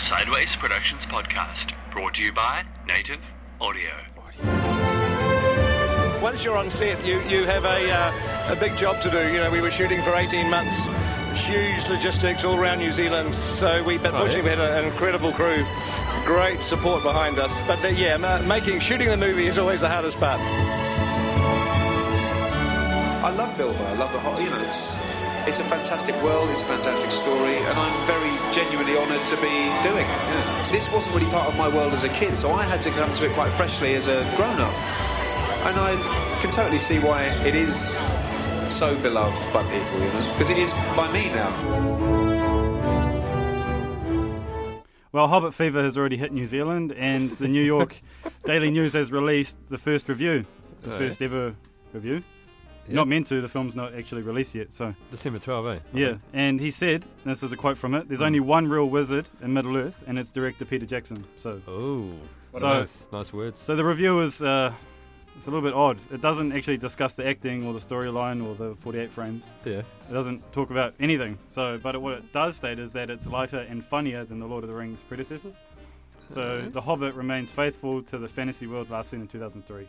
Sideways Productions podcast, brought to you by Native Audio. Once you're on set, you have a big job to do. You know, we were shooting for 18 months, huge logistics all around New Zealand. So fortunately we had an incredible crew, great support behind us. But shooting the movie is always the hardest part. I love Bilbo. I love the whole. You know, it's a fantastic world. It's a fantastic story, and I'm very genuinely honoured to be doing it. Yeah. This wasn't really part of my world as a kid, so I had to come to it quite freshly as a grown-up. And I can totally see why it is so beloved by people, you know, because it is by me now. Well, Hobbit fever has already hit New Zealand, and the New York Daily News has released the first review, first ever review. Yep. Not meant to, the film's not actually released yet. So December 12, eh? Yeah, and he said, this is a quote from it, there's only one real wizard in Middle-earth, and it's director Peter Jackson. So, nice words. So the review is... it's a little bit odd. It doesn't actually discuss the acting or the storyline or the 48 frames. Yeah. It doesn't talk about anything. But what it does state is that it's lighter and funnier than the Lord of the Rings predecessors. So The Hobbit remains faithful to the fantasy world last seen in 2003.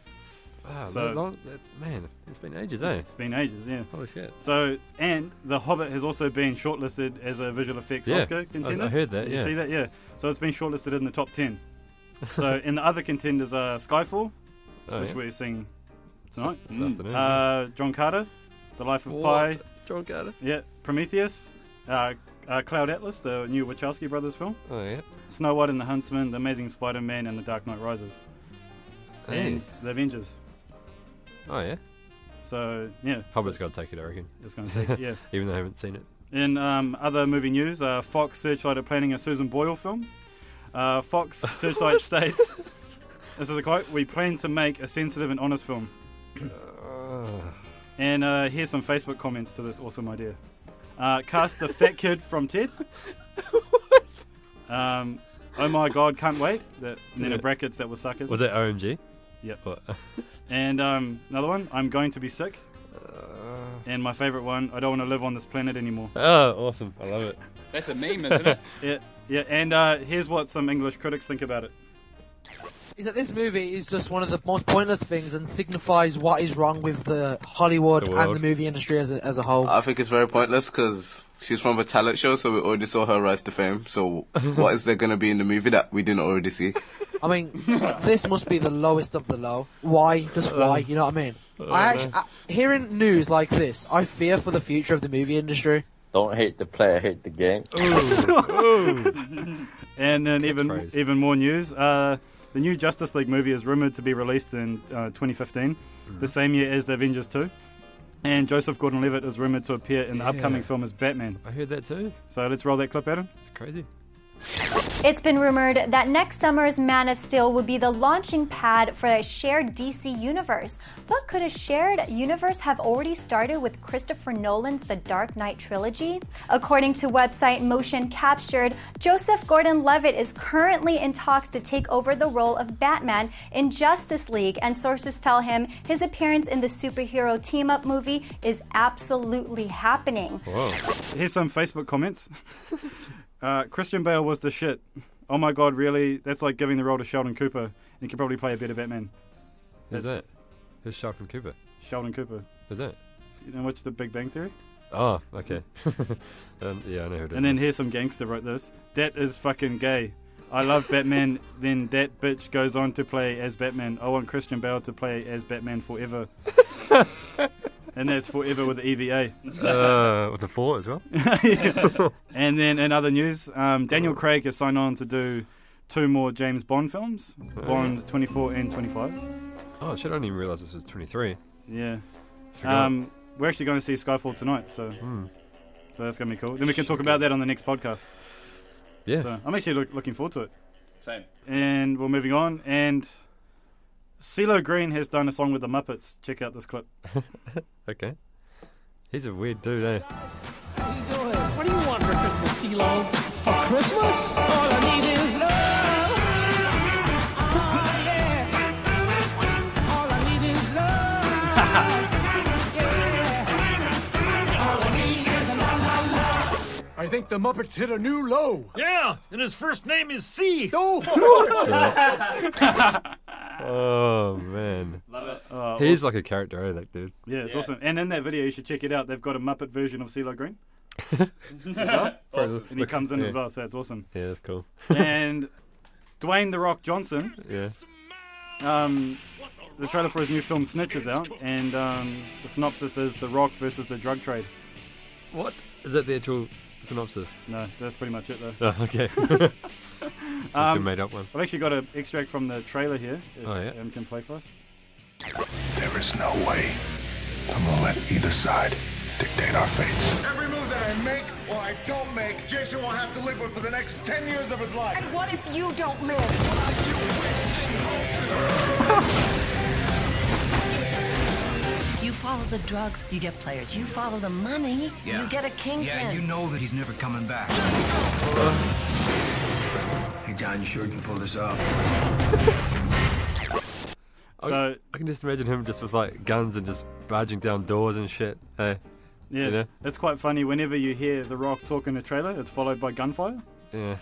Man, it's been ages, eh? It's been ages, yeah. Holy shit. So, and The Hobbit has also been shortlisted as a visual effects Oscar contender. I heard that, You see that? Yeah. So it's been shortlisted in the top 10. So, in the other contenders are Skyfall, which we're seeing tonight. This afternoon. John Carter, The Life of Pi. John Carter? Yeah. Prometheus. Cloud Atlas, the new Wachowski brothers film. Oh, yeah. Snow White and the Huntsman, The Amazing Spider-Man, and The Dark Knight Rises. And The Avengers. Oh, yeah. So, yeah. Hobbit's got to take it, I reckon. It's going to take it, yeah. Even though I haven't seen it. In other movie news, Fox Searchlight are planning a Susan Boyle film. Fox Searchlight states... This is a quote. We plan to make a sensitive and honest film. And here's some Facebook comments to this awesome idea. Cast the fat kid from Ted. What? Oh my God, can't wait. And then in brackets, that was suckers. Was that OMG? Yep. And another one, I'm going to be sick. And my favourite one, I don't want to live on this planet anymore. Oh, awesome. I love it. That's a meme, isn't it? Yeah. And here's what some English critics think about it. Is that this movie is just one of the most pointless things and signifies what is wrong with the Hollywood and the movie industry as a whole. I think it's very pointless because she's from a talent show, so we already saw her rise to fame. So what is there going to be in the movie that we didn't already see? I mean, this must be the lowest of the low. Why? Just why? You know what I mean? Hearing news like this, I fear for the future of the movie industry. Don't hate the player, hate the game. Ooh. And then even more news. The new Justice League movie is rumoured to be released in 2015, the same year as The Avengers 2. And Joseph Gordon-Levitt is rumoured to appear in the upcoming film as Batman. I heard that too. So let's roll that clip, Adam. It's crazy. It's been rumored that next summer's Man of Steel will be the launching pad for a shared DC universe. But could a shared universe have already started with Christopher Nolan's The Dark Knight trilogy? According to website Motion Captured, Joseph Gordon-Levitt is currently in talks to take over the role of Batman in Justice League, and sources tell him his appearance in the superhero team-up movie is absolutely happening. Whoa. Here's some Facebook comments. Christian Bale was the shit. Oh my God, really? That's like giving the role to Sheldon Cooper. He could probably play a better Batman. Who's that? Who's Sheldon Cooper? Sheldon Cooper. Who's that? You know what's the Big Bang Theory? Oh, okay. Yeah, I know who it is. And then here's some gangster wrote this. That is fucking gay. I love Batman. Then that bitch goes on to play as Batman. I want Christian Bale to play as Batman forever. And that's forever with the EVA. With the 4 as well? Yeah. And then in other news, Daniel Craig has signed on to do 2 more James Bond films. Bond 24 and 25. Oh, shit, I didn't even realise this was 23. Yeah. Forgot. We're actually going to see Skyfall tonight, so that's going to be cool. Then we can talk about that on the next podcast. Yeah. So I'm actually looking forward to it. Same. And we're moving on, and CeeLo Green has done a song with the Muppets. Check out this clip. Okay. He's a weird dude, eh? What do you want for Christmas, CeeLo? For Christmas? All I need is love. Oh, yeah. All I need is love. Yeah. All I need is love. I think the Muppets hit a new low. Yeah, and his first name is C. Oh, Oh man, Love it. He's like a character, that dude. Yeah, it's awesome. And in that video, you should check it out. They've got a Muppet version of CeeLo Green. As well. Awesome. And he comes in as well, so it's awesome. Yeah, that's cool. And Dwayne The Rock Johnson. Yeah. The trailer for his new film Snitch is out, and the synopsis is The Rock versus the drug trade. What? Is that the actual synopsis? No, that's pretty much it though. Oh, okay. It's just a made up one. I've actually got an extract from the trailer here. If Em can play for us. There is no way I'm gonna let either side dictate our fates. Every move that I make or I don't make, Jason will have to live with for the next 10 years of his life. And what if you don't live? You follow the drugs, you get players. You follow the money, you get a kingpin. Yeah, you know that he's never coming back. Hey, John, you sure you can pull this off? So I can just imagine him just with like guns and just barging down doors and shit. Hey, yeah, you know? It's quite funny. Whenever you hear The Rock talk in a trailer, it's followed by gunfire. Yeah.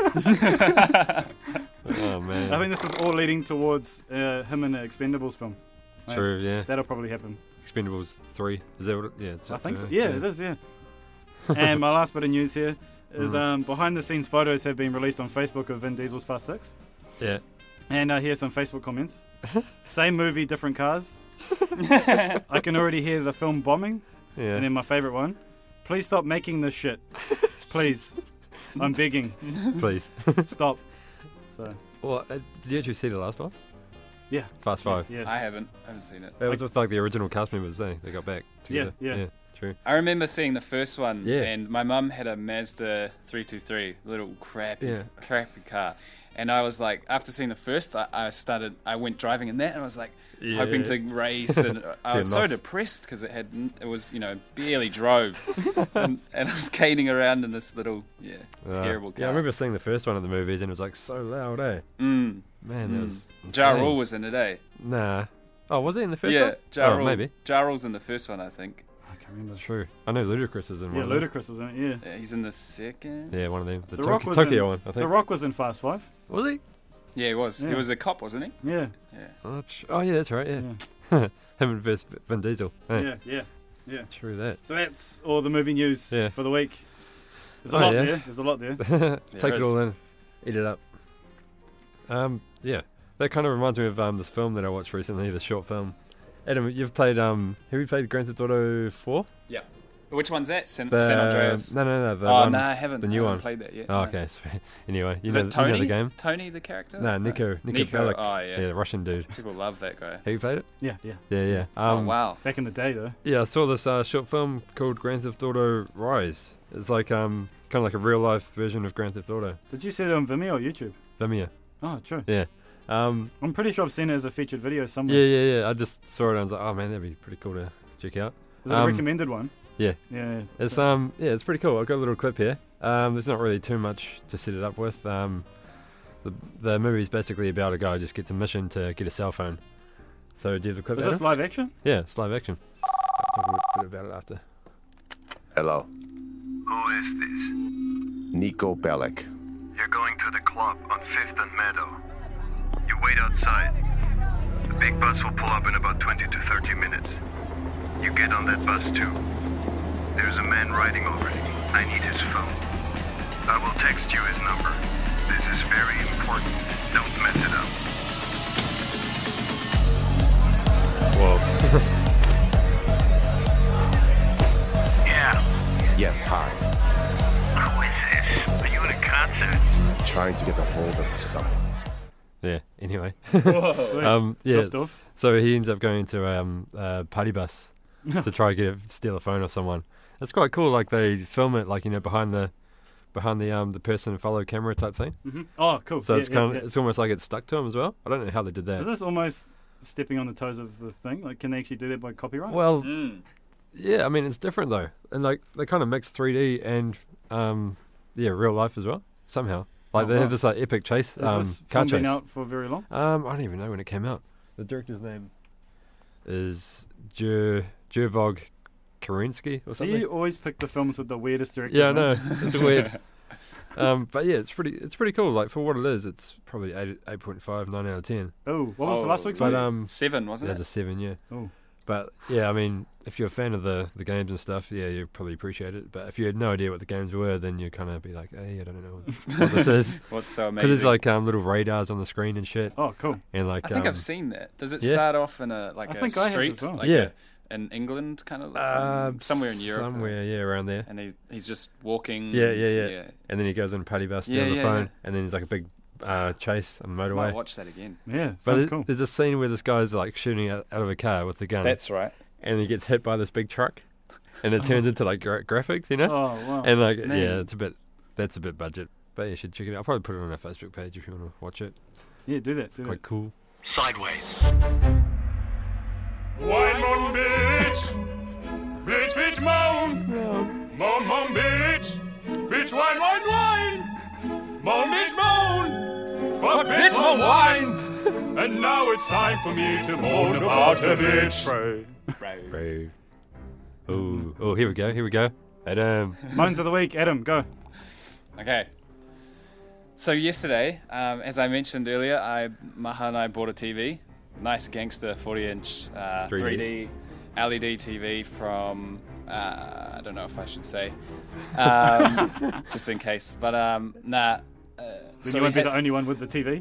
Oh man. I think this is all leading towards him in an Expendables film. Right? True. Yeah. That'll probably happen. Expendables 3. Is that what? I think so. Yeah, it is. Yeah. And my last bit of news here is behind the scenes photos have been released on Facebook of Vin Diesel's Fast 6. Yeah. And here's some Facebook comments. Same movie, different cars. I can already hear the film bombing. Yeah. And then my favourite one. Please stop making this shit. Please. I'm begging. Please. Stop. So. Well, did you actually see the last one? Yeah. Fast 5. Yeah. I haven't seen it. It was with like the original cast members. They got back together. Yeah. True. I remember seeing the first one, Yeah. and my mum had a Mazda 323, little crappy car. And I was like, after seeing the first, I went driving in that, and I was like, hoping to race, and I was so depressed because it was, barely drove, and I was skating around in this little, terrible car. Yeah, I remember seeing the first one at the movies, and it was like so loud, eh? Man, that was Ja insane. Rule was in it, eh? Nah. Oh, was he in the first one? Ja Oh, Rule. maybe. Ja Rule's in the first one, I think. I can't remember. True. I know Ludacris is in one. Yeah, of them. Ludacris was in it, yeah. He's in the second. Yeah, one of them. The Rock was Tokyo in, one, I think. The Rock was in Fast 5. Was he? Yeah, he was. Yeah. He was a cop, wasn't he? Yeah. Oh, yeah, that's right, yeah. Him and versus Vin Diesel. Hey. Yeah. True that. So that's all the movie news for the week. There's a lot there. There's a lot there. Take it all in. Eat it up. Yeah. That kind of reminds me of this film that I watched recently, the short film. Adam, you've played, have you played Grand Theft Auto 4? Yeah. Which one's that? San Andreas? No. The Oh, one, no, I haven't. The new I one. haven't played that yet. Oh, no. okay. Sweet. Anyway, you Is know, it Tony? you know the game? Tony, the character? No, Nico Bellic. Oh, yeah. Yeah, the Russian dude. People love that guy. Have you played it? Yeah. Yeah. Oh, wow. Back in the day, though. Yeah, I saw this short film called Grand Theft Auto Rise. It's like kind of like a real life version of Grand Theft Auto. Did you see it on Vimeo or YouTube? Vimeo. Oh, true. Yeah. I'm pretty sure I've seen it as a featured video somewhere. Yeah. I just saw it and I was like, oh man, that'd be pretty cool to check out. Is it a recommended one? Yeah. Yeah. It's it's pretty cool. I've got a little clip here. There's not really too much to set it up with. The movie's basically about a guy who just gets a mission to get a cell phone. So do you have the clip? Is this live action? Yeah, it's live action. I'll talk a bit about it after. Hello. Who is this? Nico Bellic. You're going to the club on 5th and Meadow. You wait outside. The big bus will pull up in about 20 to 30 minutes. You get on that bus too. There's a man riding over it. I need his phone. I will text you his number. This is very important. Don't mess it up. Whoa. Yeah. Yes, hi. Who is this? Are you in a concert? Trying to get a hold of someone. Yeah, anyway. Sweet. Yeah. Doof. So he ends up going to a party bus to try to steal a phone off someone. It's quite cool. Like they film it, like behind the person follow camera type thing. Mm-hmm. Oh, cool. So it's it's almost like it's stuck to him as well. I don't know how they did that. Is this almost stepping on the toes of the thing? Like, can they actually do that by copyright? Well, yeah. I mean, it's different though, and like they kind of mix 3D and real life as well somehow. Like they have this like epic chase. Has this car film been chase. out for very long? I don't even know when it came out. The director's name is Jurvog Kerensky or something. You always pick the films with the weirdest directors. Yeah, I know. It's weird. But yeah, it's pretty cool. Like for what it is, it's probably 8.5, 9 out of 10. Oh, what was the last week's one? 7, wasn't it? There's a 7, yeah. Oh. But yeah, I mean, if you're a fan of the games and stuff, yeah, you probably appreciate it. But if you had no idea what the games were, then you kind of be like, hey, I don't know what this is. What's so amazing? Because there's like little radars on the screen and shit. Oh, cool. And like I think I've seen that. Does it yeah. start off in a street? As well. Like yeah. In England, kind of somewhere in Europe. Somewhere, yeah, around there. And he's just walking. Yeah. And then he goes on a paddy bus, steals a phone, and then there's like a big chase on the motorway. Might watch that again. Yeah, sounds cool. There's a scene where this guy's like shooting out of a car with the gun. That's right. And he gets hit by this big truck, and it turns into like graphics, you know. Oh wow! And like, Man. yeah, that's a bit budget, but you should check it out. I'll probably put it on our Facebook page if you want to watch it. Yeah, do that. It's quite cool. Sideways. Wine, moan, bitch. Bitch, moan. Moan, moan, bitch. Bitch, wine, wine, wine. Moan, bitch, moan. Fuck, bitch, moan, wine. And now it's time for me to moan about a bitch. Bro. Oh, here we go. Adam. Moans of the week. Adam, go. Okay. So yesterday, as I mentioned earlier, Maha and I bought a TV. Nice gangster 40-inch 3D LED TV from, I don't know if I should say, just in case. But, nah. So you won't be the only one with the TV?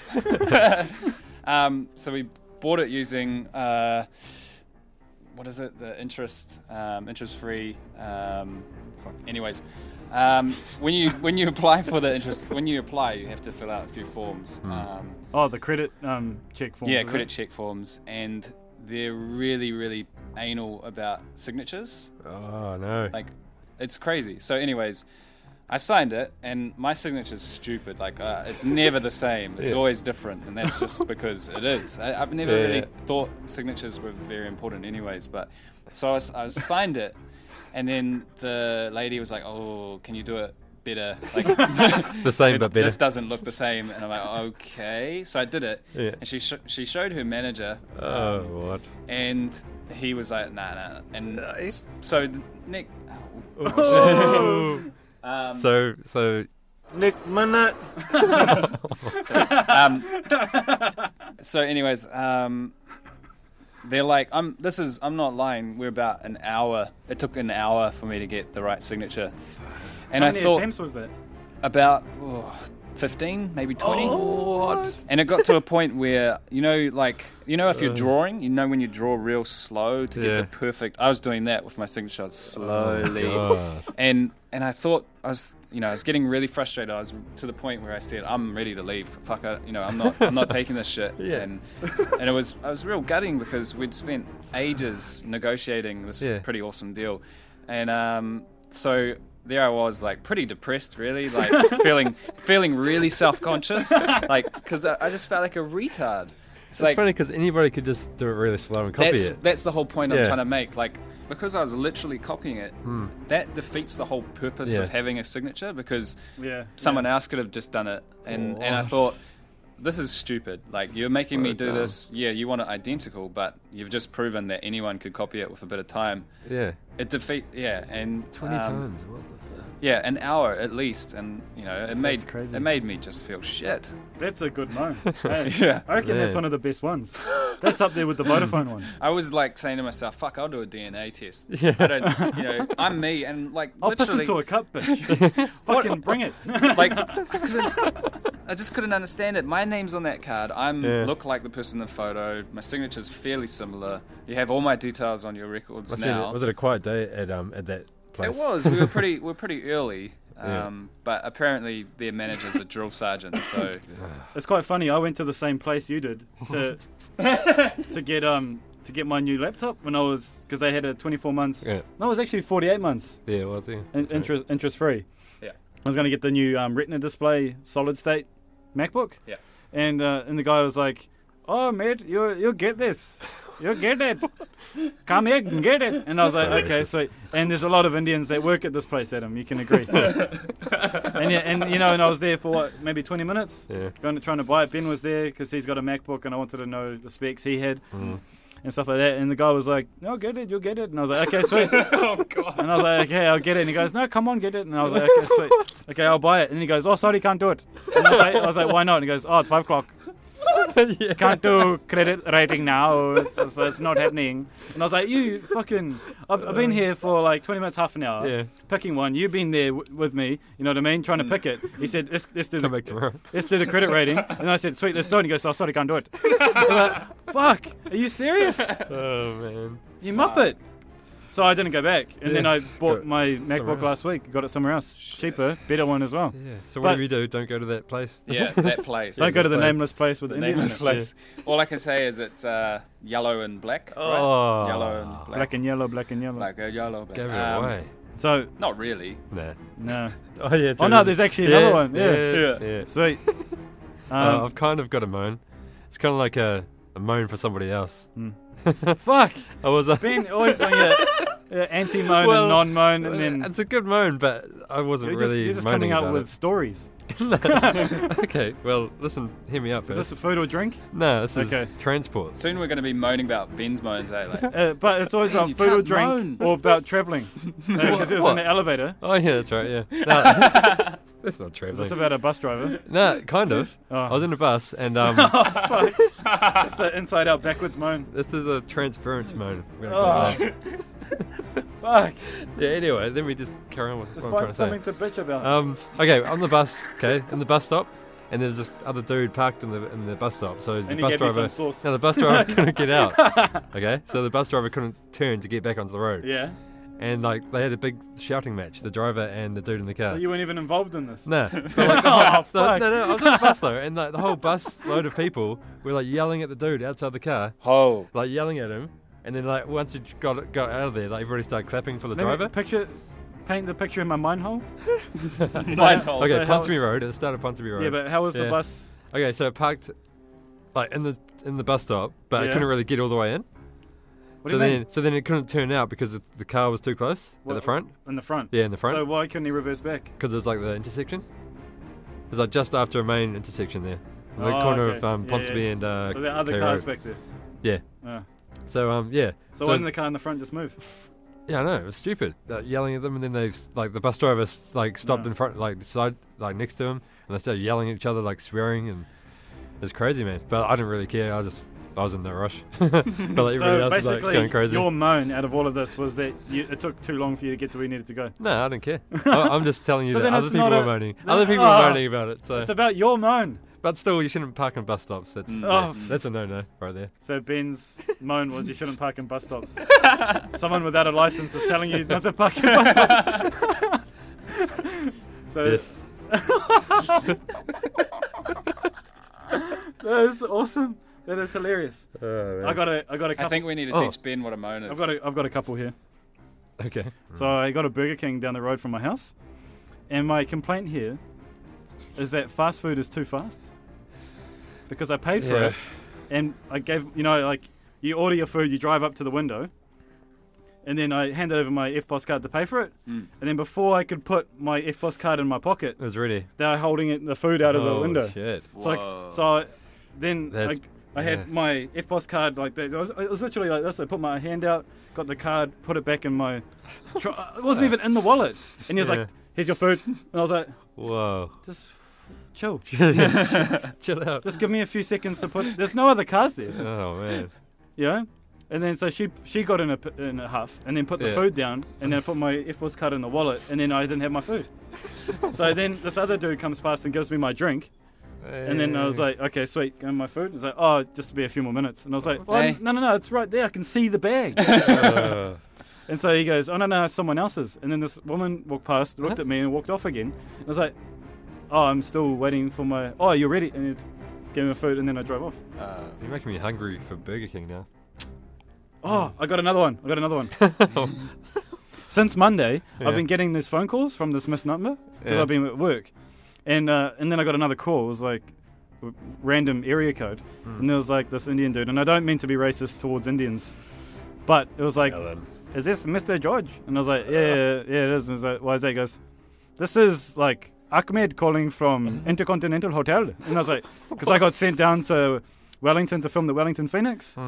So we bought it using, what is it? The interest-free. Anyways, when you apply for the interest, you have to fill out a few forms. The credit check forms. Yeah, credit check forms, and they're really, really anal about signatures. Oh no! Like, it's crazy. So, anyways, I signed it, and my signature's stupid. Like, it's never the same. It's always different, and that's just because it is. I've never really thought signatures were very important, anyways. But so I signed it, and then the lady was like, "Oh, can you do it better? Like the same but better. This doesn't look the same." And I'm like, "Okay." So I did it, and she showed her manager. Oh, what? And he was like, "Nah." And so Nick. So Nick Minute. So anyways, they're like, I'm not lying. We're about an hour. It took an hour for me to get the right signature. And How many attempts was that? About 15, maybe 20. Oh, what? And it got to a point where, if you're drawing, when you draw real slow to get the perfect. I was doing that with my signature slowly, and I thought I was getting really frustrated. I was to the point where I said, "I'm ready to leave. Fuck it, I'm not taking this shit." And I was real gutting because we'd spent ages negotiating this pretty awesome deal, and so there I was, like, pretty depressed, really, like feeling really self-conscious, like, because I just felt like a retard. It's funny because anybody could just do it really slow and copy it. That's the whole point I'm trying to make. Like, because I was literally copying it, that defeats the whole purpose of having a signature, because someone else could have just done it, and I thought, this is stupid. Like, you're making me do this. Yeah, you want it identical, but you've just proven that anyone could copy it with a bit of time. Yeah. It and 20 times. What the fuck? Yeah, an hour at least, and it made me just feel shit. That's a good moan. Hey, I reckon that's one of the best ones. That's up there with the Vodafone one. I was like saying to myself, "Fuck, I'll do a DNA test. I don't, I'm me, and like I'll literally, piss into a cup, bitch. Fucking bring it." Like, I just couldn't understand it. My name's on that card. Look like the person in the photo. My signature's fairly similar. You have all my details on your records now. Was it a quiet day at that place? It was. We were pretty early. But apparently their manager's a drill sergeant, so it's quite funny. I went to the same place you did to get my new laptop when I was, because they had a 24 months. Yeah. No, it was actually 48 months. Yeah, it was. Yeah. Interest free. Yeah. I was going to get the new Retina display solid state MacBook. Yeah. And the guy was like, "Oh, mate, you'll get this. You'll get it. Come here and get it." And I was like, "Okay, sweet." And there's a lot of Indians that work at this place, Adam. You can agree. and I was there for maybe 20 minutes. Yeah. Trying to buy it. Ben was there because he's got a MacBook, and I wanted to know the specs he had. and stuff like that. And the guy was like, "No, get it, you'll get it." And I was like, "Okay, sweet." Oh God. And I was like, "Okay, I'll get it." And he goes, "No, come on, get it." And I was like, "Okay, sweet. Okay, I'll buy it." And he goes, "Oh, sorry, can't do it." And I was like, "Why not?" And he goes, "Oh, it's 5 o'clock. Yeah. Can't do credit rating now. It's not happening." And I was like, "You fucking... I've been here for like 20 minutes, half an hour, picking one. You've been there with me, you know what I mean, trying to pick it." He said, let's do the credit rating. And I said, "Sweet, let's do it." And he goes, "Oh, sorry, can't do it." I was like, "Fuck, are you serious? Oh, man. You muppet." So I didn't go back. And then I bought my MacBook last week. Got it somewhere else. Cheaper, better one as well. Yeah. So whatever you do, don't go to that place. Yeah, that place. Don't go to the nameless place with the Indian nameless in it. place. All I can say is it's yellow and black. Oh. Right? Yellow and black. Black and yellow, black and yellow. Like yellow, black. Give it away. So not really. Nah. No. Oh yeah. Oh no, there's actually another one. Yeah. Sweet. I've kind of got a moan. It's kind of like a moan for somebody else. Fuck. I was Ben always doing anti-moan and non-moan, and then it's a good moan, but I wasn't really. You're just moaning coming up about with it. stories. Okay, well, listen, hear me out first. Is this a food or drink? No, this is Okay. transport. Soon we're going to be moaning about Ben's moans, like. But it's always Man, about you food or can't drink moan. or about travelling. Because it was in the elevator. Oh yeah, that's right. Yeah, no, that's not Is traveling. this about a bus driver? No, kind of. Oh. I was in a bus and Fuck. It's an inside-out backwards moan. this is a transference moan. We're gonna Oh. call it that. Fuck. Yeah. Anyway, then we just carry on with Just what I'm trying find to say. something to bitch about. Okay, on the bus. Okay, in the bus stop, and there's this other dude parked in the bus stop. So the And he bus gave you driver. some sauce. No, the bus driver couldn't get out. Okay, so the bus driver couldn't turn to get back onto the road. Yeah. And like they had a big shouting match, the driver and the dude in the car. So you weren't even involved in this? No. Oh, no, fuck. no, I was on the bus though, and like the whole bus load of people were like yelling at the dude outside the car. Oh. Like yelling at him, and then like once you got out of there, like everybody started clapping for the driver. Paint the picture in my mind hole. Mind hole. Okay, So how- Ponsonby Road. At the start of Ponsonby Road. Yeah, but how was the bus? Okay, so it parked like in the bus stop, but it Yeah. couldn't really get all the way in. What so do you then, mean? so then it couldn't turn out because the car was too close at the front. In the front? Yeah, in the front. So why couldn't he reverse back? Because it was like the intersection. It was like just after a main intersection there, in the Oh, corner okay. of Ponsonby and So there are other K cars Road. back there? Yeah. Oh. So yeah. So why didn't the car in the front just move? Yeah, I know, it was stupid. Yelling at them, and then they like the bus driver stopped in front, like side, like next to him, and they started yelling at each other, like swearing, and it was crazy, man. But I didn't really care. I was in that rush. But like everybody So else was like basically, going crazy. your moan out of all of this was that it took too long for you to get to where you needed to go. No, I didn't care. I'm just telling you So that then other it's people not were moaning. Other people were moaning about it. So it's about your moan. But still, you shouldn't park on bus stops. That's that's a no-no right there. So Ben's moan was you shouldn't park in bus stops. Someone without a license is telling you not to park in bus stops. So yes. That is awesome. That is hilarious. Oh, I got a couple. I think we need to teach Ben what a moan is. I've got a couple here. Okay. So I got a Burger King down the road from my house, and my complaint here is that fast food is too fast. Because I paid for it, and I gave, like, you order your food, you drive up to the window, and then I handed over my FPOS card to pay for it, and then before I could put my FPOS card in my pocket, it was ready. They were holding the food out of the window. Shit. So I had my FPOS card like that. It was literally like this. I put my hand out, got the card, put it back in my. It wasn't even in the wallet, and he was like, "Here's your food," and I was like, "Whoa, just chill, chill out. Just give me a few seconds to put." There's no other cars there. Oh man. Yeah. And then so she got in a huff, and then put the food down, and then I put my FPOS card in the wallet, and then I didn't have my food. So then this other dude comes past and gives me my drink. And then I was like, okay, sweet, give me my food. He's like, oh, just to be a few more minutes. And I was like, well, no, it's right there. I can see the bag. And so he goes, oh, no, it's someone else's. And then this woman walked past, looked at me, and walked off again. I was like, oh, I'm still waiting for my, oh, you're ready. And he gave me my food, and then I drove off. You're making me hungry for Burger King now. Oh, I got another one. Since Monday, I've been getting these phone calls from this missed number because I've been at work. And then I got another call. It was like random area code. And there was like this Indian dude. And I don't mean to be racist towards Indians, but it was like, is this Mr. George? And I was like, yeah, it is. And I was like, why is that? He goes, this is like Ahmed calling from Intercontinental Hotel. And I was like, because I got sent down to Wellington to film the Wellington Phoenix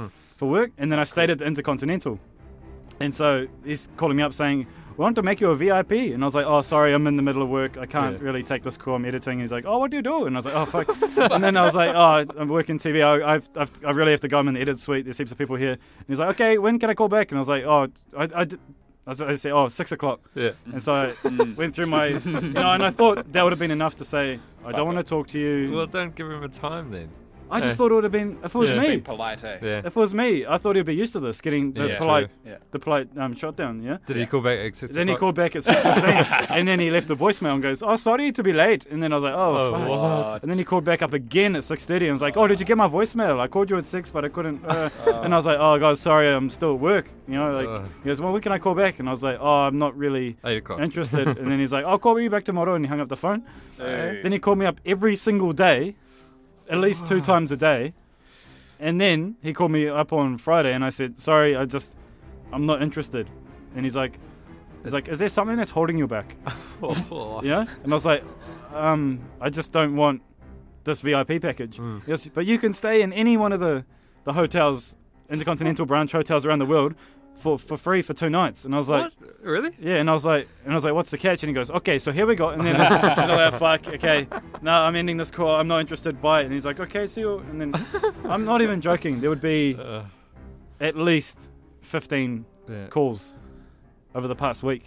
for work, and then I stayed at the Intercontinental. And so he's calling me up saying, we want to make you a VIP. And I was like, oh, sorry, I'm in the middle of work. I can't really take this call. I'm editing. And he's like, oh, what do you do? And I was like, oh, fuck. And then I was like, oh, I'm working TV. I really have to go. I'm in the edit suite. There's heaps of people here. And he's like, okay, when can I call back? And I was like, oh, I said, oh, 6 o'clock. Yeah. And so I went through my, and I thought that would have been enough to say, I don't want to talk to you. Well, don't give him a time then. I just thought it would have been, if it was me. Be polite, eh? Yeah. If it was me, I thought he'd be used to this, getting the polite shutdown, yeah? Did he call back at 6 Then he called back at 6:15, and then he left a voicemail and goes, oh, sorry to be late. And then I was like, oh fuck. What? And then he called back up again at 6:30 and was like, oh, did you get my voicemail? I called you at 6, but I couldn't. And I was like, oh, guys, sorry, I'm still at work. He goes, well, when can I call back? And I was like, oh, I'm not really 8 o'clock. interested. And then he's like, I'll call you back tomorrow. And he hung up the phone. Hey. Then he called me up every single day, at least 2 times a day. And then he called me up on Friday, and I said, sorry, I'm not interested. And he's like, is there something that's holding you back? Yeah? And I was like, I just don't want this VIP package. He goes, but you can stay in any one of the hotels, Intercontinental branch hotels around the world, for free for 2 nights. And I was like, what? Really? Yeah. And I was like, what's the catch? And he goes, okay, so here we go. And then I was like, fuck, okay, no, I'm ending this call. I'm not interested. Bye. And he's like, okay, see you. And then I'm not even joking. There would be at least 15 calls over the past week.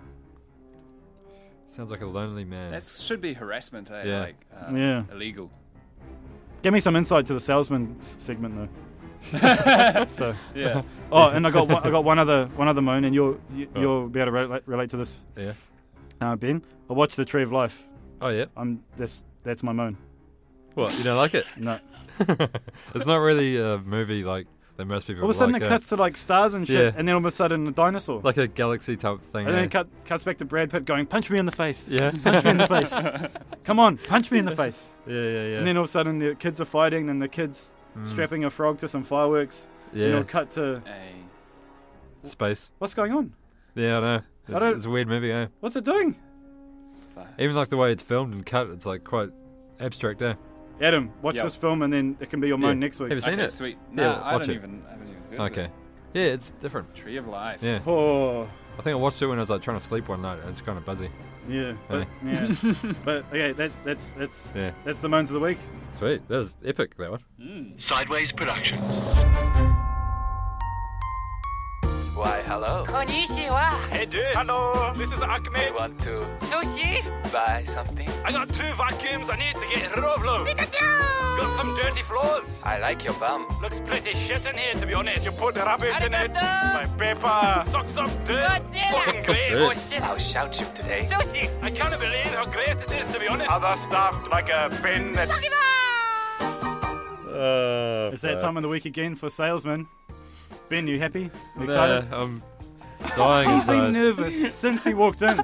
Sounds like a lonely man. That should be harassment, eh? Yeah. Like, illegal. Give me some insight to the salesman segment, though. So yeah. Oh, and I got one other moan, and you'll be able to relate to this. Yeah. Ben, I watched The Tree of Life. Oh yeah. That's my moan. What? You don't like it? No. It's not really a movie like that most people. All of a sudden like, it cuts to like stars and shit, and then all of a sudden a dinosaur. Like a galaxy type thing. And then it cuts back to Brad Pitt going, punch me in the face. Yeah. Punch me in the face. Come on, punch me in the face. Yeah. And then all of a sudden the kids are fighting, and the kids strapping a frog to some fireworks. Yeah. And it'll cut to space. What's going on? Yeah, I know. It's a weird movie, eh? What's it doing? Even like the way it's filmed and cut, it's like quite abstract, eh? Adam, watch this film, and then it can be your moan next week. Have you seen it? Sweet. No, I haven't even heard of it. Okay. Yeah, it's different. Tree of Life. Yeah. Oh. I think I watched it when I was like trying to sleep one night, and it's kind of buzzy. Yeah. But okay, that's the moans of the week. Sweet. That was epic, that one. Sideways Productions. Why, hello. Konnichiwa. Hey, dude. Hello. This is Ahmed. You want to Sushi. buy something? I got 2 vacuums I need to get rid of, love. Pikachu. Got some dirty floors. I like your bum. Looks pretty shit in here, to be honest. You put the rubbish in it. Like paper. Socks up dirt. Fucking great. Oh shit, I'll shout you today. Sushi. I can't believe how great it is, to be honest. Other stuff, like a bin that... It's that time of the week again for salesmen. Ben, you happy? You excited? I'm dying He's been inside. nervous since he walked in.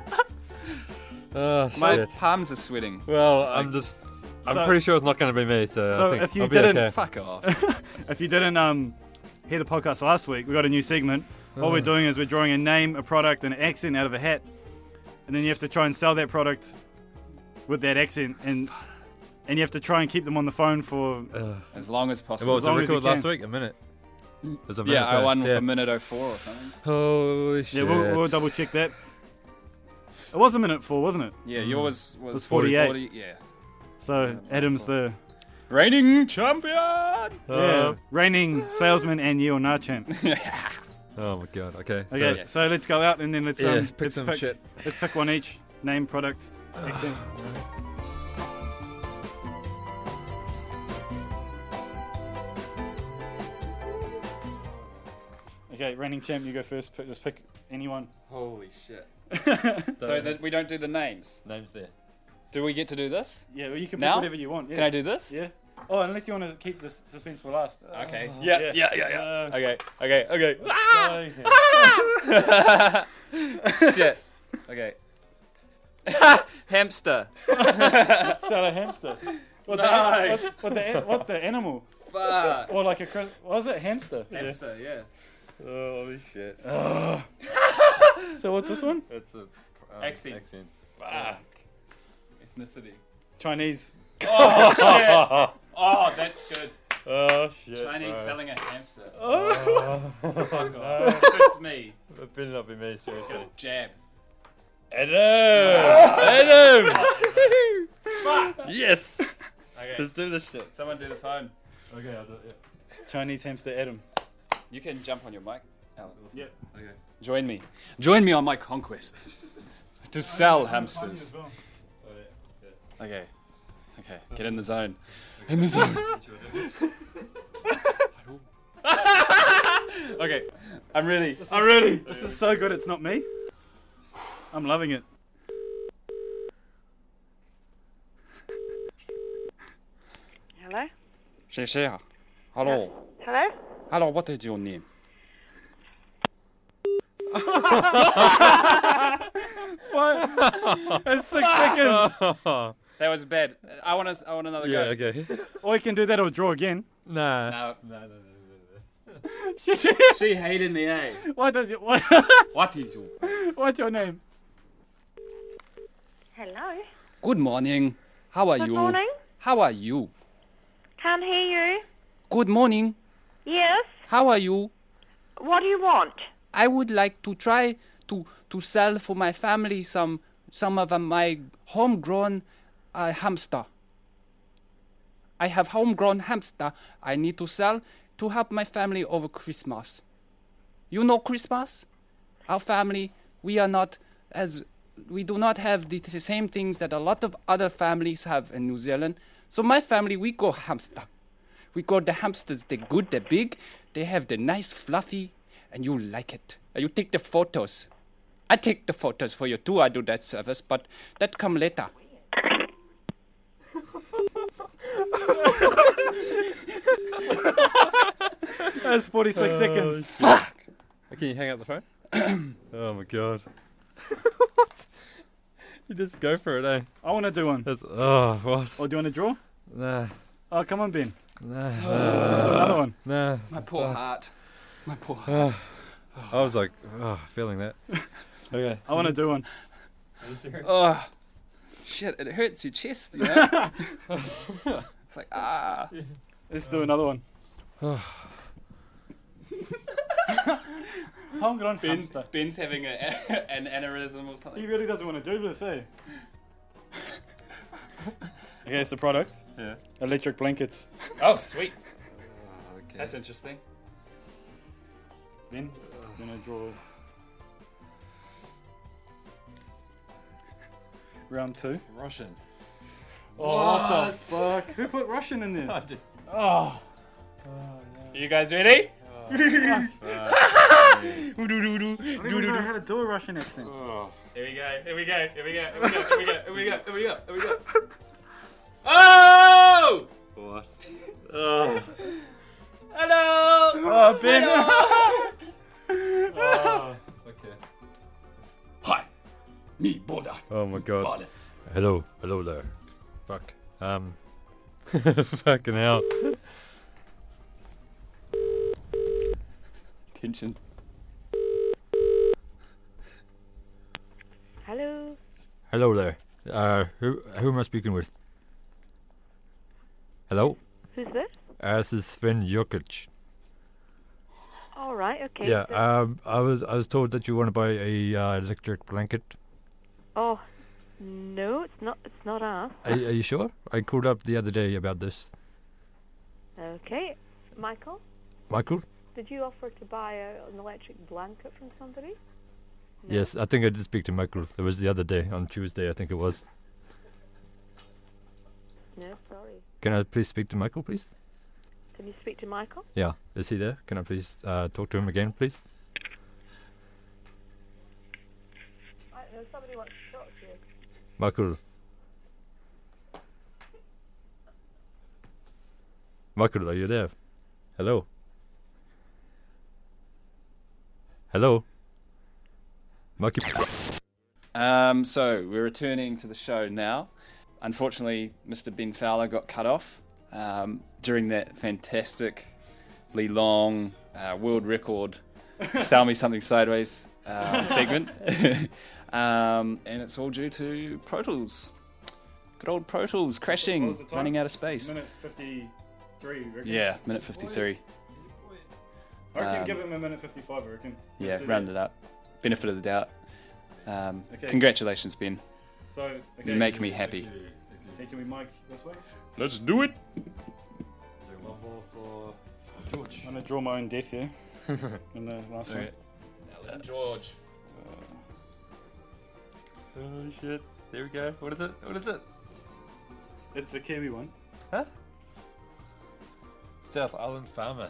My palms are sweating. Well, I'm pretty sure it's not going to be me, so I think if you I'll be didn't, okay. Fuck off. If you didn't hear the podcast last week, we got a new segment. What we're doing is we're drawing a name, a product, and an accent out of a hat, and then you have to try and sell that product with that accent, and you have to try and keep them on the phone for as long as possible. What was the record last week? A minute. Yeah, I won with a minute 04 or something. Holy shit. Yeah, we'll double check that. It was a minute 4, wasn't it? Yeah, yours was 48. 40, yeah. So Adam's the reigning champion. Yeah, reigning salesman and Yeo Na champ. Oh my god. Okay. Okay, so let's go out and then let's pick some shit. Let's pick one each. Name, product, accent. Okay, reigning champ, you go first. Just pick anyone. Holy shit. So we don't do the names? Names there. Do we get to do this? Yeah, well, you can now? pick whatever you want. Yeah. Can I do this? Yeah. Oh, unless you want to keep the suspense for last. Okay. Yeah. Okay. Shit. Okay. Hamster. Sell a hamster. What the animal? Fuck. Or like what was it? Hamster. Hamster, yeah. Holy shit. So what's this one? It's a accents. Fuck. Ethnicity. Chinese. Oh shit. Oh, that's good. Oh shit! Chinese selling a hamster. Oh. Fuck off. If it's me. It better not be me, seriously. Jab. Adam! Fuck! Yes! Okay. Let's do this shit. Someone do the phone. Okay, I'll do it, yeah. Chinese hamster Adam. You can jump on your mic. Alan. Yep. Okay. Join me. Join me on my conquest. To sell hamsters. Okay. Okay. Get in the zone. In the zone. Okay. I'm ready. I'm ready. This is so good. It's not me. I'm loving it. Hello? 谁谁啊 Hello. Hello? Hello, what is your name? What? That's 6 seconds. That was bad. I want another go. Okay. Or you can do that or draw again. Nah. No. She She hated me, eh? What does it? What? What is your? What's your name? Hello? Good morning. How are Good you? morning. How are you? Can't hear you. Good morning. Yes? How are you? What do you want? I would like to try to sell for my family some of my homegrown hamster. I have homegrown hamster I need to sell to help my family over Christmas. You know Christmas? Our family, we do not have the same things that a lot of other families have in New Zealand. So my family, we go hamster. We go the hamsters, they're good, they're big, they have the nice fluffy, and you like it. You take the photos. I take the photos for you too, I do that service, but that come later. That's 46 seconds. Fuck! Can you hang up the phone? Oh my god. What? You just go for it, eh? I want to do one. What? Or do you want to draw? Nah. Oh, come on, Ben. Nah. Let's do another one. Nah. My poor heart. My poor heart. I was like, feeling that. Okay. I want to do one. Oh, shit, it hurts your chest, you know? It's like, ah. Let's do another one. Homegrown hamster. Ben's having an aneurysm or something. He really doesn't want to do this, eh? Okay, it's the product. Yeah. Electric blankets. Oh, sweet. Okay. That's interesting. Ben, do you want to draw round 2? Russian. Oh, what the fuck? Who put Russian in there? I did. Oh. You guys ready? I don't even know how to do a Russian accent. Here we go. Oh! What? Oh. Hello! Oh, Ben! Oh, okay. Hi, me, Boda. Oh my god. Boda. Hello there. Fuck. Fucking hell. Tension. Hello? Hello there. Who am I speaking with? Hello? Who's this? This is Sven Jokic. All right, okay. Yeah, I was told that you want to buy a electric blanket. Oh, no, it's not us. Are you sure? I called up the other day about this. Okay. Michael? Michael? Did you offer to buy an electric blanket from somebody? No. Yes, I think I did speak to Michael. It was the other day, on Tuesday, I think it was. No, sorry. Can I please speak to Michael, please? Can you speak to Michael? Yeah, is he there? Can I please talk to him again, please? I don't know, somebody wants to talk to you. Michael. Michael, are you there? Hello? Hello? Mikey. So we're returning to the show now. Unfortunately, Mr. Ben Fowler got cut off during that fantastically long world record "Sell Me Something Sideways" segment, and it's all due to Pro Tools. Good old Pro Tools crashing, running out of space. Minute 53. 53, you reckon? Yeah, minute 53. I reckon give him a minute 55, I reckon. Yeah, round it up. Benefit of the doubt. Congratulations, Ben. So, okay. You make me happy. Hey, can we mic this way? Let's do it. One more for George. I'm going to draw my own death here. In the last one. George. Oh shit. There we go. What is it? What is it? It's the Kiwi one. Huh? South Island Farmer.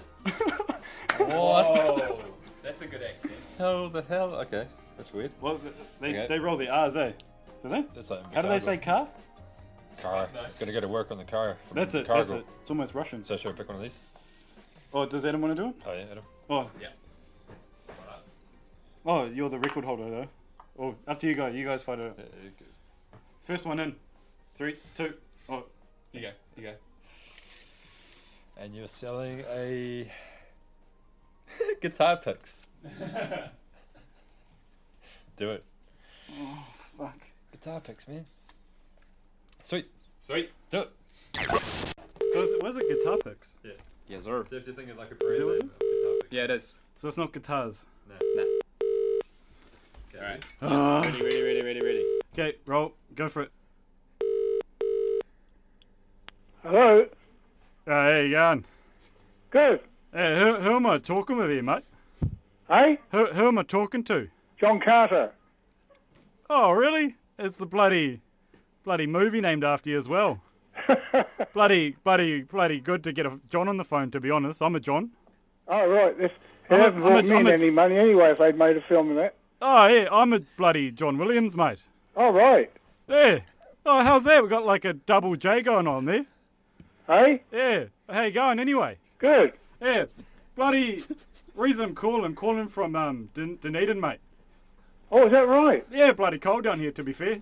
Whoa. That's a good accent. How the hell? Okay. That's weird. Well, they roll the R's, eh? Do they? That's like How do they say car? Car. Nice. Gotta go to work on the car. That's it. Cargo. That's it. It's almost Russian. So should I pick one of these? Oh, does Adam want to do it? Oh yeah, Adam. Oh. Yeah. Oh, you're the record holder though. Oh, up to you guys. You guys fight it. Yeah, First one in. 3, 2. Oh, you go. You go. And you're selling a guitar picks. Do it. Oh, fuck. Guitar picks, man. Sweet. Sweet. Do it. So where's it guitar picks? Yeah. Yes, sir. Do you have to think of like a Is brand it name what? of guitar picks? Yeah, it is. So it's not guitars. No. Alright. Ah. Ready. Okay, roll. Go for it. Hello? How you going? Good. Hey, who am I talking with here, mate? Hey? Who am I talking to? John Carter. Oh, really? It's the bloody movie named after you as well. bloody good to get a John on the phone, to be honest. I'm a John. Oh, right. It hasn't brought me in any money anyway if they'd made a film of that. Oh, yeah, I'm a bloody John Williams, mate. Oh, right. Yeah. Oh, how's that? We've got like a double J going on there. Hey? Yeah. How you going anyway? Good. Yeah. Bloody reason I'm calling from Dunedin, mate. Oh, is that right? Yeah, bloody cold down here, to be fair.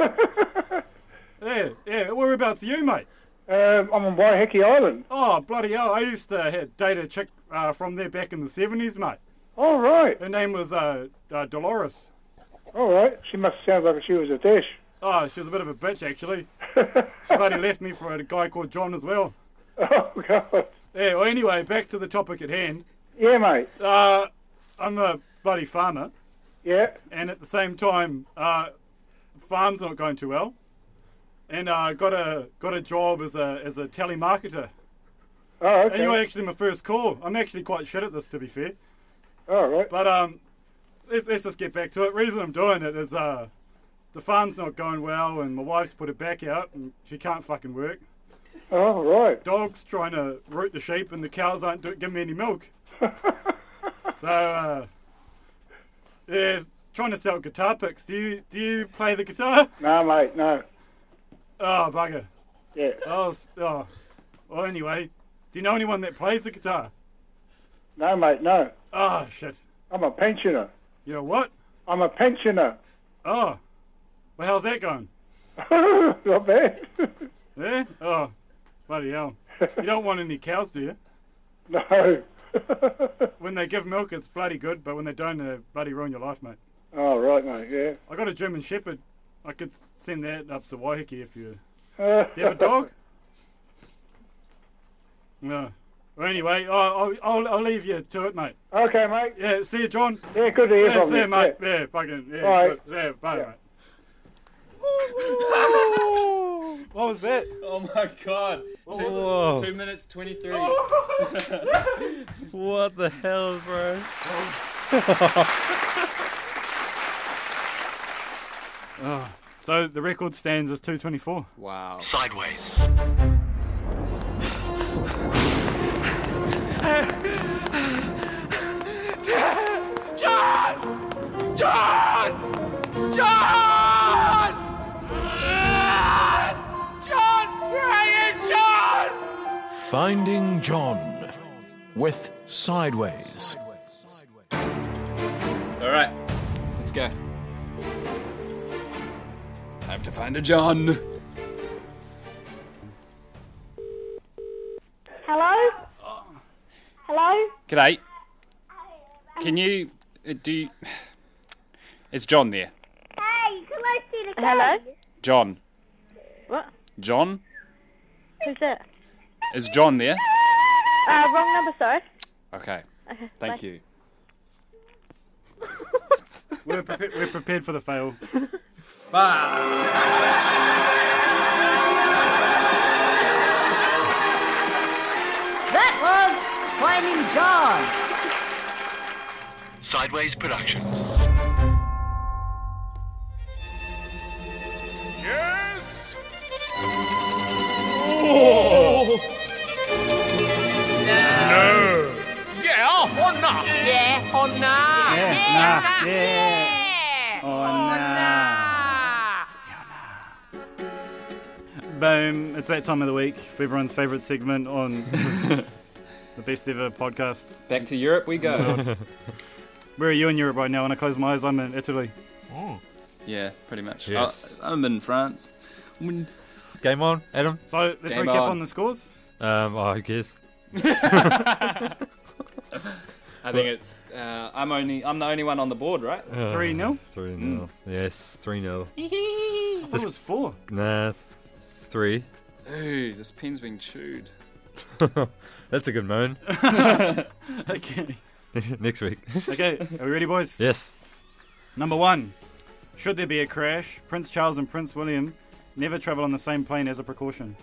Yeah. Whereabouts are you, mate? I'm on Waiheke Island. Oh, bloody hell. I used to date a chick from there back in the 70s, mate. Oh, right. Her name was Dolores. All right. She must sound like she was a dish. Oh, she was a bit of a bitch, actually. She bloody left me for a guy called John as well. Oh, God. Yeah, well, anyway, back to the topic at hand. Yeah, mate. I'm a bloody farmer. Yeah. And at the same time, farm's not going too well. And got a job as a telemarketer. Oh, okay. And you're actually my first call. I'm actually quite shit at this, to be fair. All right. But let's just get back to it. Reason I'm doing it is the farm's not going well, and my wife's put her back out, and she can't fucking work. Oh, right. Dog's trying to root the sheep, and the cows aren't giving me any milk. So yeah, trying to sell guitar picks. Do you play the guitar? No, mate, no. Oh, bugger. Yeah. Well, anyway, do you know anyone that plays the guitar? No, mate, no. Oh, shit. I'm a pensioner. You're what? I'm a pensioner. Oh. Well, how's that going? Not bad. Yeah? Oh, bloody hell. You don't want any cows, do you? No. When they give milk, it's bloody good, but when they don't, they bloody ruin your life, mate. Oh, right, mate, yeah. I got a German Shepherd. I could send that up to Waiheke if you... Do you have a dog? No. Well, anyway, I'll leave you to it, mate. Okay, mate. Yeah, see you, John. Yeah, good to hear from see you. you, mate. Yeah, fucking... Yeah, all right. Yeah, bye, mate. What was that? Oh my god. Whoa. 2 minutes 23. What the hell, bro? Oh, so the record stands as 2:24. Wow. Sideways. John! John! John! John! Where are you, John? Finding John with Sideways. Alright, let's go. Time to find a John. Hello? Hello? G'day. Can you Is John there? Hey, can I see the Hello? John. What? John? Who's that? Is John there? Wrong number, sorry. Okay. Okay, Thank bye. you. We're prepared for the fail. That was Finding John. Sideways Productions. Yes. Oh. No. Yeah or not? Yeah or nah? Yeah. Oh, nah. Boom. It's that time of the week for everyone's favourite segment on the best ever podcast. Back to Europe we go. Where are you in Europe right now? When I close my eyes, I'm in Italy. Oh. Yeah, pretty much. Yes. I'm in France. Game on, Adam. So let's Game recap on. on the scores. Who cares? I think it's I'm the only one on the board, right? 3-0? 3-0. Yes, 3-0. I thought it was 4. Nah, it's 3. Ooh, this pen's being chewed. That's a good moan. Okay. Next week. Okay, are we ready, boys? Yes. Number 1. Should there be a crash, Prince Charles and Prince William never travel on the same plane as a precaution.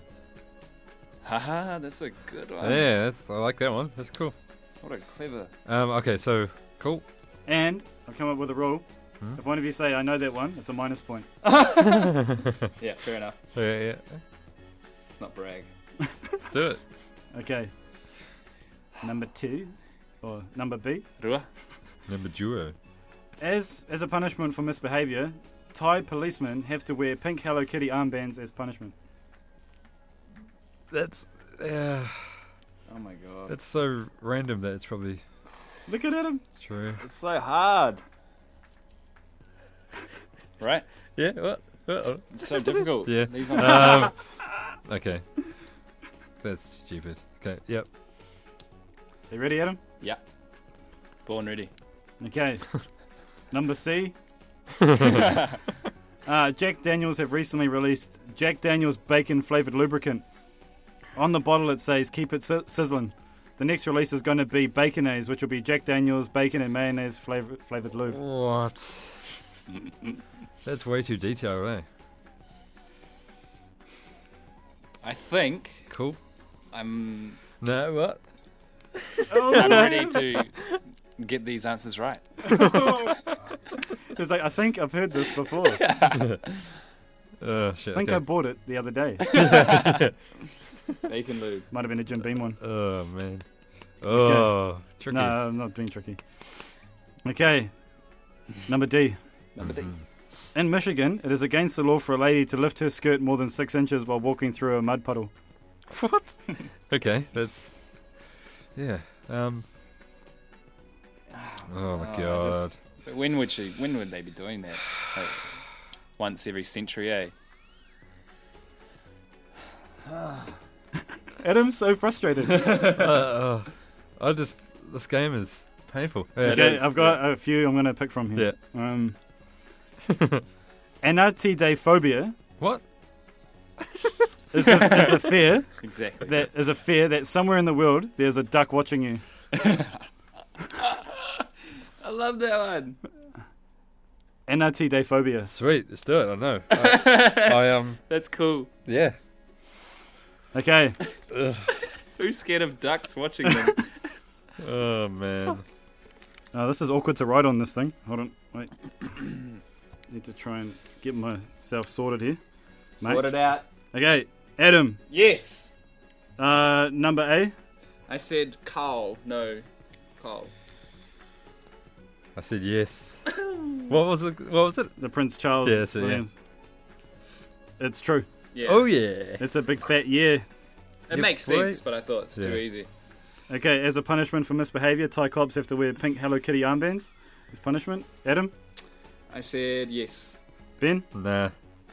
Haha, that's a good one. Yeah, I like that one. That's cool. What a clever. Okay, so cool. And I've come up with a rule. If one of you say, I know that one, it's a minus point. Yeah, fair enough. Yeah. Let's not brag. Let's do it. Okay. Number 2, or number B. Rua. Number duo. As a punishment for misbehaviour, Thai policemen have to wear pink Hello Kitty armbands as punishment. That's Oh my god. that's so random that it's probably Look at him. true. It's so hard. Right? Yeah. What? It's so difficult. Yeah. These ones. Okay. That's stupid. Okay. Yep. You ready, Adam? Yeah. Born ready. Okay. Number C. Jack Daniels have recently released Jack Daniels bacon flavoured lubricant. On the bottle it says keep it sizzling. The next release is going to be Baconaise, which will be Jack Daniels bacon and mayonnaise flavoured lube. What? That's way too detailed, eh? I think Cool. I'm No, what? I'm ready to get these answers right. It's like, I think I've heard this before. Oh, shit. I think okay. I bought it the other day. Bacon lube. Might have been a Jim Beam one. Oh, man. Oh, tricky. No, I'm not being tricky. Okay. Number D. Number D. In Michigan, it is against the law for a lady to lift her skirt more than 6 inches while walking through a mud puddle. What? Okay, that's... Yeah. Oh, my God. When would they be doing that? Like, once every century, eh? Adam's so frustrated. This game is painful. Yeah, Okay, I've got a few I'm going to pick from here. Yeah. Anatidaphobia. What? Is the fear. Exactly. That is a fear that somewhere in the world there's a duck watching you. I love that one. Anatidaphobia. Sweet, let's do it. I know. I That's cool. Yeah. Okay. Who's scared of ducks watching them? Oh man. This is awkward to write on this thing. Hold on, wait. Need to try and get myself sorted here. Sort it out. Okay, Adam. Yes. Number A. I said Carl. No, Carl. I said yes. What was it? What was it? The Prince Charles Yeah, that's it, Williams. It's true. Yeah. Oh yeah. It's a big fat yeah. It makes sense, but I thought it's too easy. Okay, as a punishment for misbehaviour, Thai cops have to wear pink Hello Kitty armbands. As punishment, Adam. I said yes. Ben. Nah.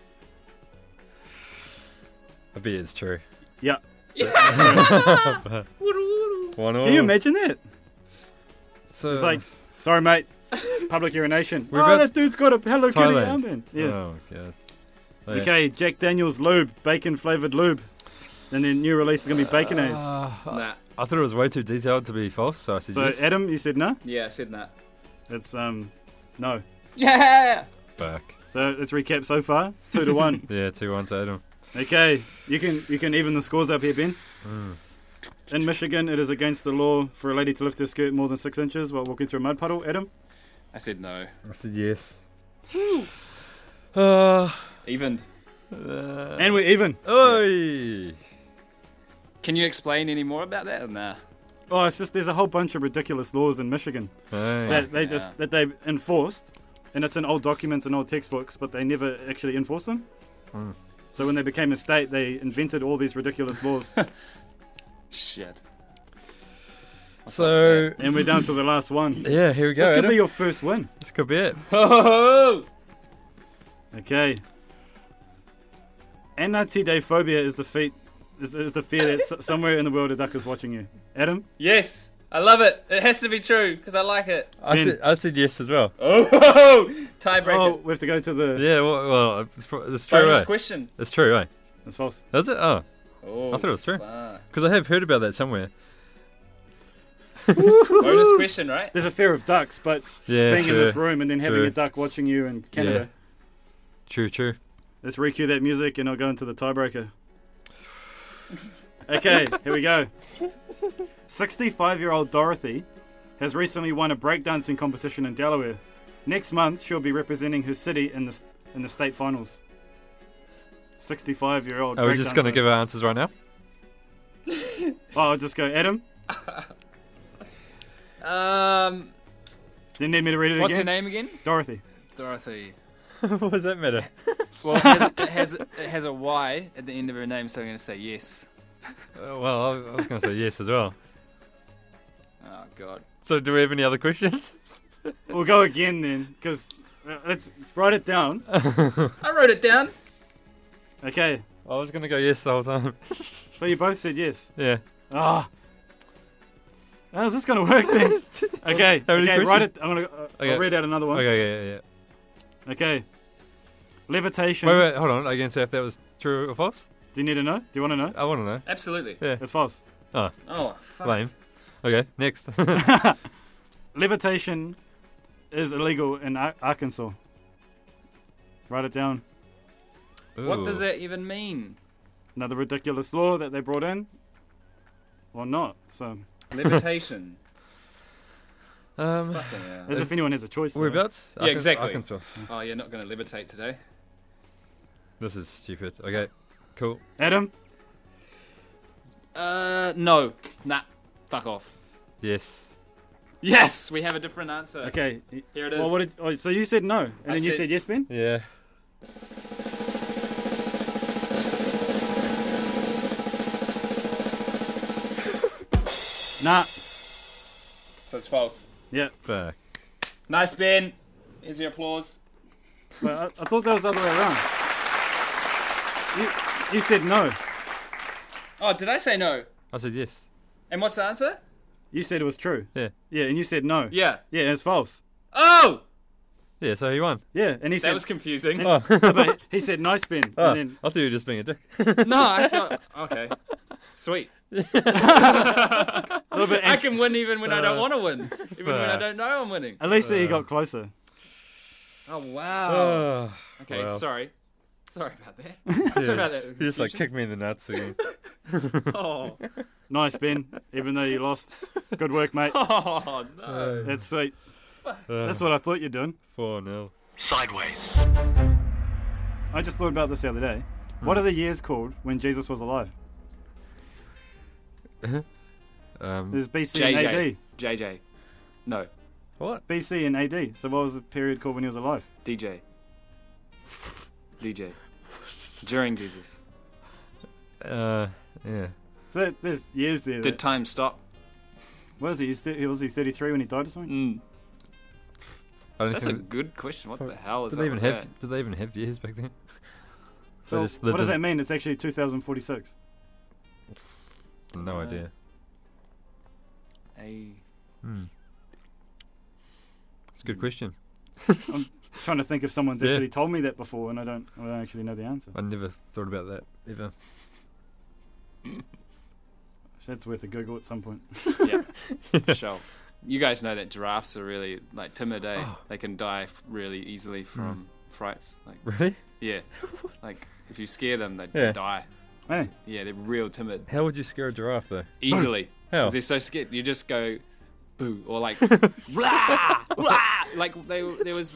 I bet it's true. Yeah. One all. Can you imagine that? So, it's like, sorry mate, public urination. We're That dude's got a Hello Kitty Thailand. armband. Yeah. Oh god. Oh, yeah. Okay, Jack Daniels lube, bacon flavoured lube. And then new release is going to be Baconaise. I thought it was way too detailed to be false, so I said So yes. Adam, you said no. Yeah, I said that. It's no. Yeah. Fuck. So let's recap so far. It's 2-1. Yeah, 2-1 to Adam. Okay, you can even the scores up here, Ben. In Michigan, it is against the law for a lady to lift her skirt more than 6 inches while walking through a mud puddle. Adam? I said no. I said yes. Evened. And we're even. Oi! Can you explain any more about that or nah? Oh, it's just there's a whole bunch of ridiculous laws in Michigan that they enforced, and it's in old documents and old textbooks, but they never actually enforced them. So when they became a state, they invented all these ridiculous laws. Shit. So and we're down to the last one. Yeah, here we go. This could Adam. be your first win. This could be it. Okay. Anatidaphobia is the fear that somewhere in the world a duck is watching you. Adam? Yes, I love it. It has to be true because I like it. I said yes as well. Oh, tiebreaker. Oh, we have to go to the... Yeah, well it's true, bonus eh? question. It's true, eh? It's false. Is it? Oh. Oh, I thought it was true. fuck. Because I have heard about that somewhere. Bonus question, right? There's a fear of ducks, but Yeah, being in this sure. room and then having True. a duck watching you in Canada. Yeah. True. Let's recue that music and I'll go into the tiebreaker. Okay, here we go. 65-year-old Dorothy has recently won a breakdancing competition in Delaware. Next month, she'll be representing her city in the state finals. 65-year-old. Are we just going to give our answers right now? Oh, I'll just go, Adam. Do you need me to read it What's again? her name again? Dorothy. Dorothy. What does that matter? Well, it has a Y at the end of her name, so I'm going to say yes. Well, I was going to say yes as well. Oh, God. So do we have any other questions? We'll go again then, because let's write it down. I wrote it down. Okay. I was going to go yes the whole time. So you both said yes? Yeah. Ah. How's this going to work then? Okay, write it. I'll read out another one. Okay, yeah. Okay. Levitation. Wait, hold on. Again, so if that was true or false? Do you need to know? Do you want to know? I want to know. Absolutely. Yeah. It's false. Oh, fuck. lame. Okay, next. Levitation is illegal in Arkansas. Write it down. What does that even mean? Another ridiculous law that they brought in. Or not, so... Levitation. As if anyone has a choice. Whereabouts? Yeah, exactly. Arkansas. Oh, you're not going to levitate today. This is stupid. Okay, cool. Adam? No. Nah. Fuck off. Yes. Yes! We have a different answer. Okay. Here it is. Well, so you said no, and then you said yes, Ben? Yeah. Nah. So it's false. Yeah. Fuck. Nice, Ben. Here's your applause. Well, I thought that was the other way around. You said no. Oh, did I say no? I said yes. And what's the answer? You said it was true. Yeah. Yeah, and you said no. Yeah. Yeah, and it's false. Oh! Yeah, so he won. Yeah, and he said... That was confusing. Oh. But he said nice, Ben. Oh, And then, I thought you were just being a dick. No, I thought... Okay. Sweet. a little bit I can win even when I don't want to win. Even when I don't know I'm winning. At least he got closer. Oh, wow. Okay, wow. Sorry. Sorry about that. Sorry about that. You just like kicked me in the nuts again. Oh. Nice, Ben. Even though you lost. Good work, mate. Oh, no. That's sweet. That's what I thought you're doing. 4-0. Sideways. I just thought about this the other day. What are the years called when Jesus was alive? There's BC and AD. JJ. No. What? BC and AD. So what was the period called when he was alive? DJ. During Jesus. Yeah. So there's years there. Did time stop? What is he? Was he 33 when he died or something? That's a good question. What the hell is that? Did they even have years back then? So what does that mean? It's actually 2046. No idea. It's a good question. I'm trying to think if someone's actually told me that before, and I don't actually know the answer. I never thought about that ever. That's worth a Google at some point. Yeah, for sure. You guys know that giraffes are really like timid, eh? They can die really easily from frights. Like, Really? yeah, like if you scare them, they Yeah. die. Hey. Yeah, they're real timid. How would you scare a giraffe though? Easily. How? 'Cause they're so scared. You just go, boo, or like, blah, blah. Like there was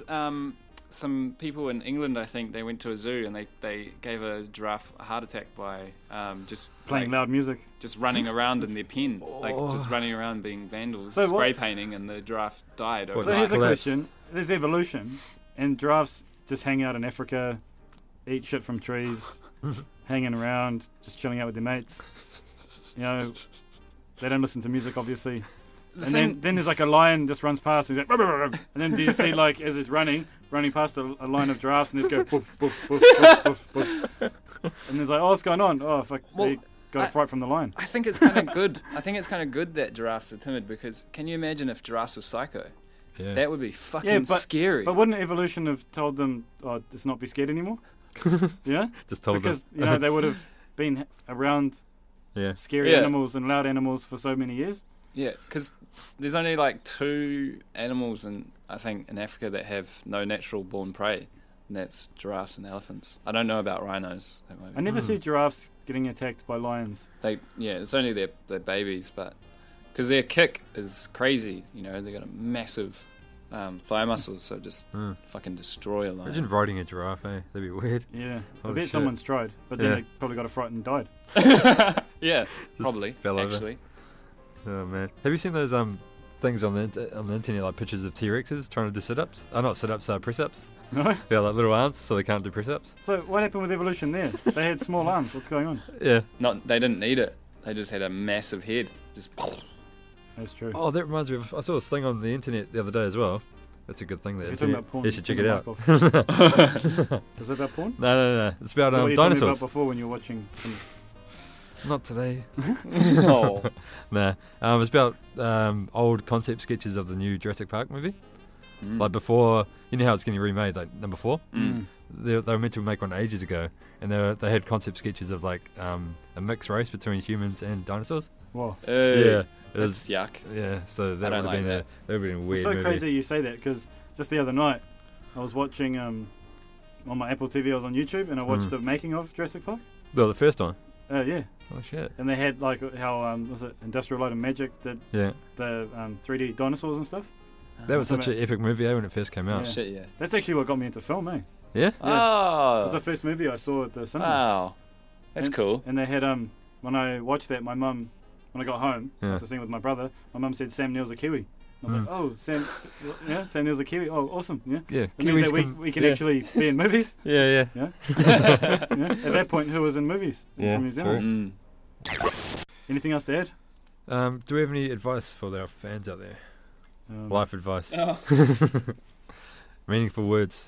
some people in England, I think, they went to a zoo and they gave a giraffe a heart attack by just Playing loud music. just running around in their pen, like just running around being vandals, So spray what- painting, and the giraffe died. So here's a question. There's evolution, and giraffes just hang out in Africa, eat shit from trees, hanging around, just chilling out with their mates. You know, they don't listen to music, obviously. The And thing- then there's like a lion just runs past, and he's like, "Ruh, ruh, ruh." And then do you see like as it's running past a line of giraffes, and they just go poof, poof, poof, poof, poof, poof. And there's like, oh, what's going on? Oh, fuck, they got a fright from the lion. I think it's kind of good. I think it's kind of good that giraffes are timid, because can you imagine if giraffes were psycho? Yeah. That would be fucking scary. But wouldn't evolution have told them, oh, just not be scared anymore? Yeah? Just told them. Because, you know, they would have been around scary Yeah. animals and loud animals for so many years. Yeah, because there's only like 2 animals in Africa that have no natural born prey, and that's giraffes and elephants. I don't know about rhinos. That might be- I never see giraffes getting attacked by lions. It's only their babies, but because their kick is crazy. You know, they got a massive thigh muscles, so just fucking destroy a lion. Imagine riding a giraffe, eh? That'd be weird. Yeah, I Holy bet shit. someone's tried, but then Yeah. they probably got a fright and died. Yeah, Just probably. fell over. Actually, Oh man, have you seen those things on the internet, like pictures of T-Rexes trying to do sit-ups? Not sit-ups, press-ups. No? Yeah, like little arms, so they can't do press-ups. So what happened with evolution there? They had small arms. What's going on? Yeah. they didn't need it. They just had a massive head. Just That's true. Oh, that reminds me of, I saw this thing on the internet the other day as well. That's a good thing. That If you're talking about porn, you should check turn it the out. mic off. Is it about porn? No. It's about Is that what you told me dinosaurs. about before when you were watching some... Not today. Oh. Nah. It's about old concept sketches of the new Jurassic Park movie. Like before, you know how it's getting remade, like number 4? They were meant to make one ages ago, and they had concept sketches of like a mixed race between humans and dinosaurs. Whoa. Yeah. It That's was, yuck. Yeah, so that I would don't have been like that would have been a weird It's so movie. crazy you say that, because just the other night I was watching on my Apple TV, I was on YouTube, and I watched the making of Jurassic Park. No, the first one. Yeah. Oh shit. And they had like how was it Industrial Light and Magic did Yeah. the 3D dinosaurs and stuff. That was such an epic movie when it first came out. Yeah. Shit, yeah. That's actually what got me into film, eh? Yeah? Oh. It was the first movie I saw at the cinema. Wow. That's cool. And they had when I watched that, my mum, when I got home, I Yeah. was sitting with my brother. My mum said Sam Neill's a Kiwi. I was like, oh, Sam Neill's a Kiwi. Oh, awesome, yeah. Yeah, That means Kiwis that we can yeah. actually be in movies. Yeah. Yeah. Yeah. At that point, who was in movies Yeah, from New Zealand? Anything else to add? Do we have any advice for our fans out there? Life advice. Oh. Meaningful words.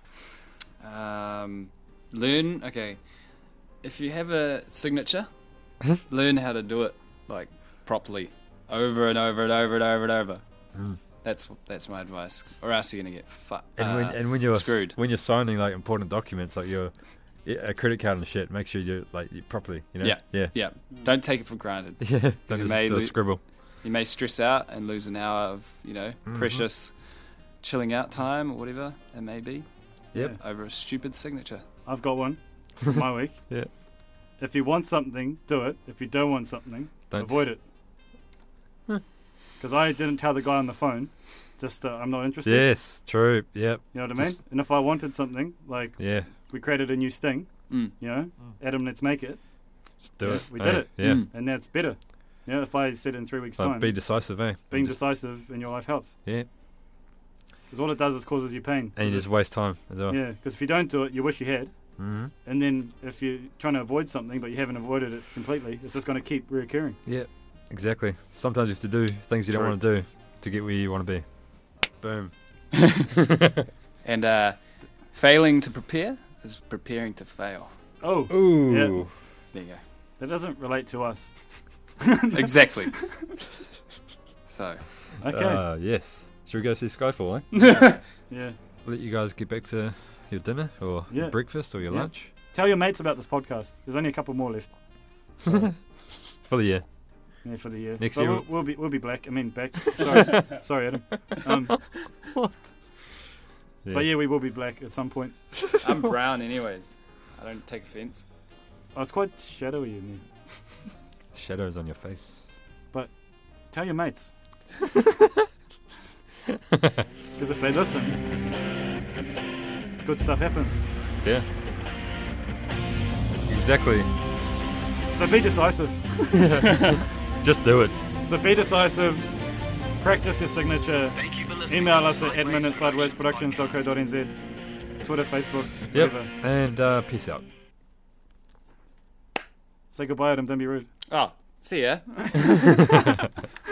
Learn. Okay, if you have a signature, learn how to do it like properly, over and over and over and over and over. That's my advice, or else you're gonna get And when you're screwed. when you're signing like important documents, like your a credit card and shit, make sure you you properly. You know. Yeah. Don't take it for granted. Yeah. Don't You just may do a scribble. You may stress out and lose an hour of precious chilling out time or whatever it may be. Yep. Over a stupid signature. I've got one for my week. Yeah. If you want something, do it. If you don't want something, Don't. avoid it. Because I didn't tell the guy on the phone, just I'm not interested. Yes. True. Yep. You know what I mean? And if I wanted something, like Yeah. we created a new Sting, you know, Adam, let's make it. Just do it. We did it. Yeah. And that's better. You know, if I said in 3 weeks' Like, time. be decisive, eh? Being Just- decisive in your life helps. Yeah. Because all it does is causes you pain. And you just waste time as well. Yeah, because if you don't do it, you wish you had. Mhm. And then if you're trying to avoid something but you haven't avoided it completely, it's just going to keep reoccurring. Yeah. Exactly. Sometimes you have to do things you don't True. want to do to get where you want to be. Boom. And failing to prepare is preparing to fail. Oh. Ooh. Yeah. There you go. That doesn't relate to us. Exactly. So. Okay. Yes. Should we go see Skyfall, eh? Yeah. Let you guys get back to your dinner or your breakfast or your Yeah. lunch Tell your mates about this podcast. There's only a couple more left. for the year. Yeah, for the year. Next but year we'll be black. I mean back. Sorry, Adam. What? Yeah. But yeah, we will be black at some point. I'm brown, anyways. I don't take offense. Oh, it's quite shadowy in there. Shadows on your face. But tell your mates. Because if they listen, good stuff happens. Yeah. Exactly. So be decisive. Just do it. So be decisive. Practice your signature. Email us at admin@sidewayzproductions.co.nz. Twitter, Facebook, Yep. whatever. And peace out. Say goodbye, Adam. Don't be rude. Oh, see ya.